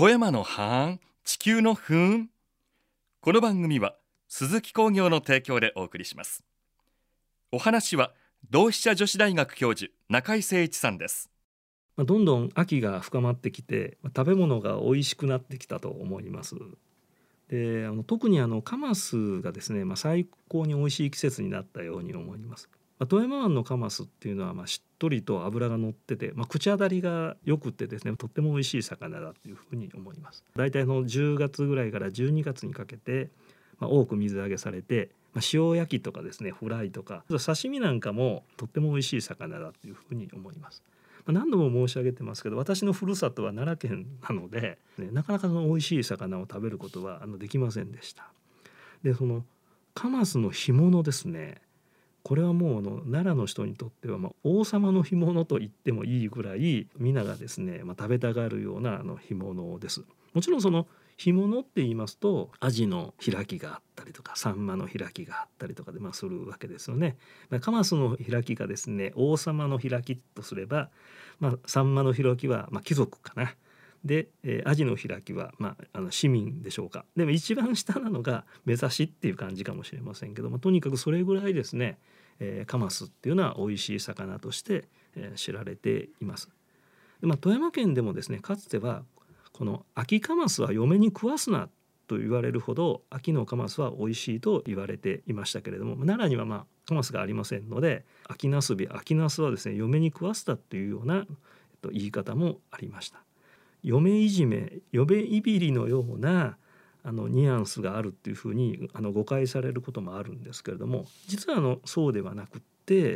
富山のハーン、地球のふーん。この番組は鈴木工業の提供でお送りします。お話は同志社女子大学教授中井誠一さんです。 どんどん秋が深まってきて食べ物が美味しくなってきたと思います。で特にカマスがですね、最高に美味しい季節になったように思います。富山湾のカマスっていうのはしっとりと脂が乗ってて、口当たりがよくってですね、とっても美味しい魚だというふうに思います。だいたい10月ぐらいから12月にかけて、多く水揚げされて、塩焼きとかですね、フライとか刺身なんかもとっても美味しい魚だというふうに思います。何度も申し上げてますけど、私のふるさとは奈良県なので、なかなかその美味しい魚を食べることはできませんでした。でそのカマスの干物ですね、これはもう奈良の人にとっては王様の干物と言ってもいいぐらい皆がですね、食べたがるような干物です。もちろんその干物って言いますとアジの開きがあったりとかサンマの開きがあったりとかでするわけですよね。カマスの開きがですね王様の開きとすれば、サンマの開きは貴族かな。で、アジの開きは、市民でしょうか。でも一番下なのが目指しっていう感じかもしれませんけども、とにかくそれぐらいですね、カマスっていうのは美味しい魚として、知られています。で、富山県でもですね、かつてはこの秋カマスは嫁に食わすなと言われるほど秋のカマスは美味しいと言われていましたけれども、奈良にはカマスがありませんので、秋ナスビ、秋ナスはですね嫁に食わせたというような、言い方もありました。嫁いじめ、嫁いびりのようなニュアンスがあるっていうふうに誤解されることもあるんですけれども、実はそうではなくって、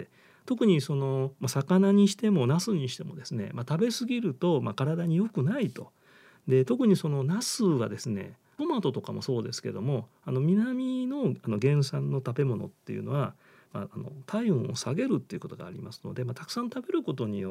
特に魚にしてもナスにしてもですね、食べ過ぎると体に良くないと。で特にナスはですね、トマトとかもそうですけども、南の原産の食べ物っていうのは、体温を下げるっていうことがありますので、たくさん食べることによって、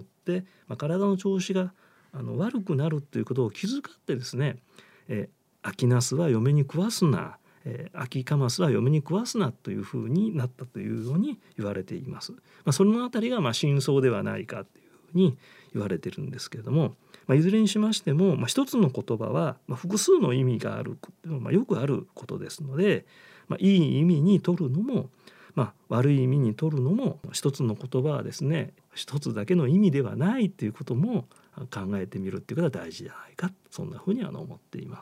体の調子が悪くなるということを気遣ってですね、秋ナスは嫁に食わすな、秋カマスは嫁に食わすなというふうになったというように言われています。そのあたりが真相ではないかというふうに言われているんですけれども、いずれにしましても、一つの言葉は複数の意味があるというのはよくあることですので、いい意味に取るのも、悪い意味に取るのも、一つの言葉はですね一つだけの意味ではないということも考えてみるっていうことが大事じゃないか、そんなふうに思っています。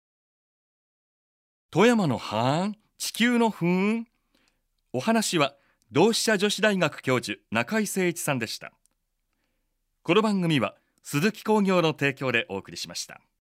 富山のハーン、地球のふーん。お話は同志社女子大学教授中井誠一さんでした。この番組は鈴木工業の提供でお送りしました。